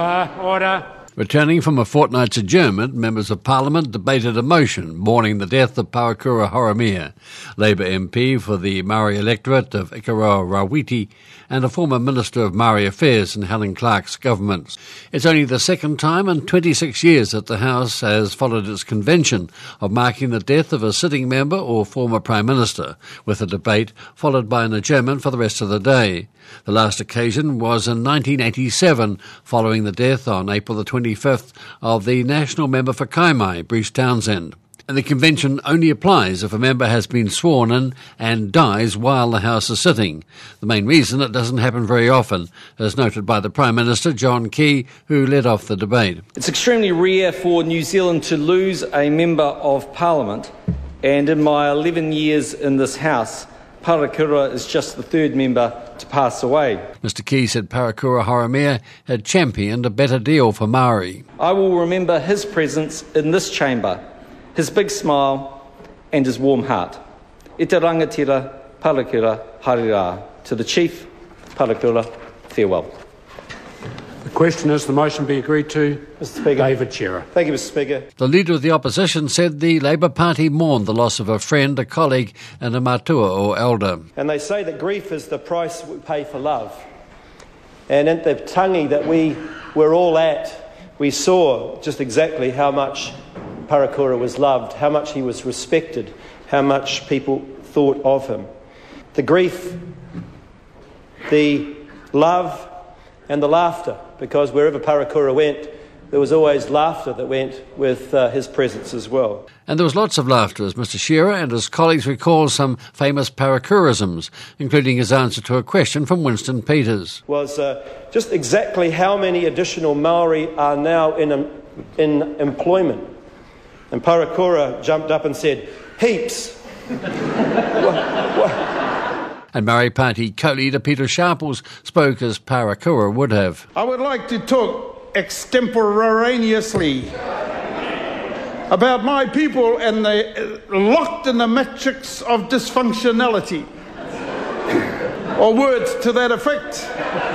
Order. Returning from a fortnight's adjournment, members of Parliament debated a motion mourning the death of Parakura Horomia, Labour MP for the Maori electorate of Ikaroa Rawiti and a former Minister of Maori Affairs in Helen Clark's government. It's only the second time in 26 years that the House has followed its convention of marking the death of a sitting member or former Prime Minister, with a debate followed by an adjournment for the rest of the day. The last occasion was in 1987, following the death on April the 25th of the National Member for Kaimai, Bruce Townsend. And the convention only applies if a member has been sworn in and dies while the House is sitting. The main reason it doesn't happen very often, as noted by the Prime Minister, John Key, who led off the debate. It's extremely rare for New Zealand to lose a member of Parliament, and in my 11 years in this House, Parakura is just the third member to pass away. Mr Key said Parakura Horomia had championed a better deal for Maori. I will remember his presence in this chamber, his big smile and his warm heart. E te rangatira Parakura Harira. To the Chief, Parakura, farewell. The question is the motion be agreed to. Mr Speaker. David Shearer. Thank you, Mr Speaker. The Leader of the Opposition said the Labour Party mourned the loss of a friend, a colleague and a matua or elder. And they say that grief is the price we pay for love. And at the tangi that we were all at, we saw just exactly how much Parakura was loved, how much he was respected, how much people thought of him. The grief, the love and the laughter, because wherever Parakura went, there was always laughter that went with his presence as well. And there was lots of laughter as Mr Shearer and his colleagues recalled some famous Parakurisms, including his answer to a question from Winston Peters. Was just exactly how many additional Maori are now in employment. And Parakura jumped up and said, heaps. And Maori Party co-leader Peter Sharples spoke as Parakura would have. I would like to talk extemporaneously about my people and the locked in the matrix of dysfunctionality, or words to that effect.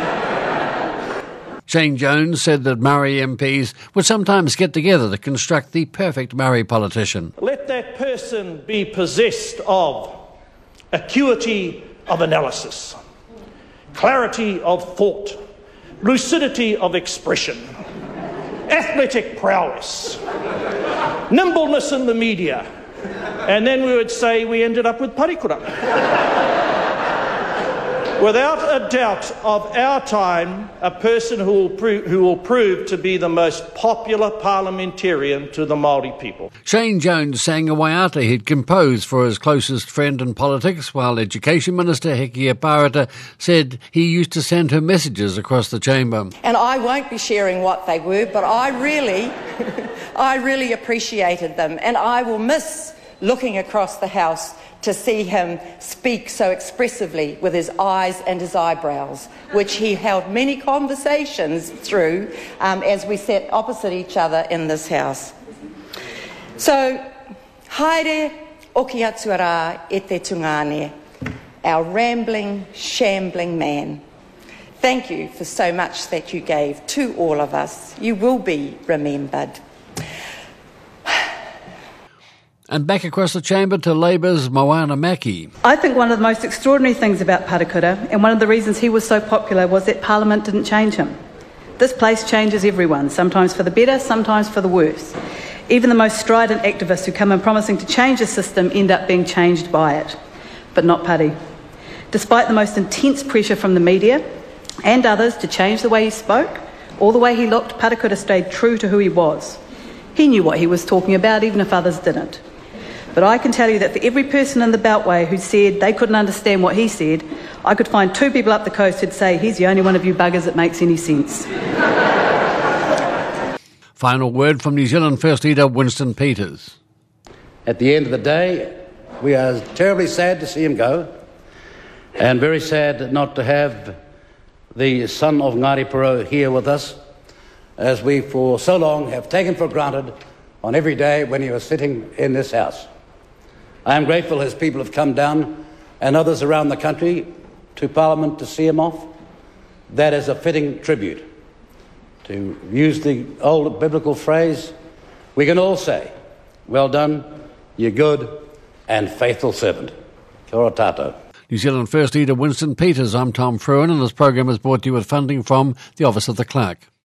Shane Jones said that Maori MPs would sometimes get together to construct the perfect Maori politician. Let that person be possessed of acuity of analysis, clarity of thought, lucidity of expression, athletic prowess, nimbleness in the media, and then we would say we ended up with Parakura. Without a doubt of our time, a person who will prove to be the most popular parliamentarian to the Māori people. Shane Jones sang a waiata he'd composed for his closest friend in politics, while Education Minister Hekia Parata said he used to send her messages across the chamber. And I won't be sharing what they were, but I really appreciated them, and I will miss looking across the House to see him speak so expressively with his eyes and his eyebrows, which he held many conversations through as we sat opposite each other in this House. So, haere oki atu rā e te tungane, our rambling, shambling man. Thank you for so much that you gave to all of us. You will be remembered. And back across the chamber to Labour's Moana Maki. I think one of the most extraordinary things about Parakura, and one of the reasons he was so popular, was that Parliament didn't change him. This place changes everyone, sometimes for the better, sometimes for the worse. Even the most strident activists who come in promising to change the system end up being changed by it. But not Pari. Despite the most intense pressure from the media and others to change the way he spoke or the way he looked, Parakura stayed true to who he was. He knew what he was talking about, even if others didn't. But I can tell you that for every person in the Beltway who said they couldn't understand what he said, I could find 2 people up the coast who'd say, he's the only one of you buggers that makes any sense. Final word from New Zealand First Leader Winston Peters. At the end of the day, we are terribly sad to see him go, and very sad not to have the son of Ngāti Porou here with us, as we for so long have taken for granted on every day when he was sitting in this House. I am grateful his people have come down, and others around the country, to Parliament to see him off. That is a fitting tribute To use the old biblical phrase, we can all say, well done, you good and faithful servant. Kia ora tātou. New Zealand First Leader Winston Peters, I'm Tom Fruin, and this program is brought to you with funding from the Office of the Clerk.